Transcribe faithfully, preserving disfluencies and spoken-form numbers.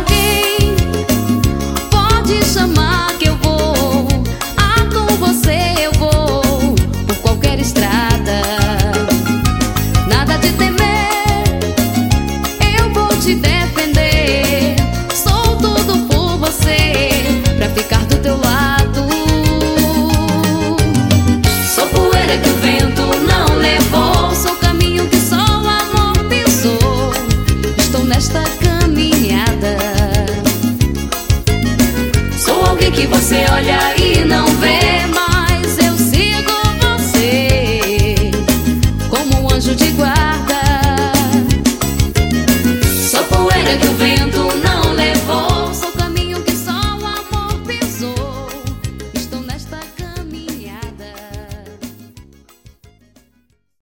alguém, pode chamar que eu vou. Ah, com você eu vou por qualquer estrada. Nada de temer, eu vou te defender. Sou tudo por você, pra ficar do teu lado. Sou poeira que o vento não levou, sou caminho que só o amor pisou. Estou nesta caminhada. Sou alguém que você olha e não vê.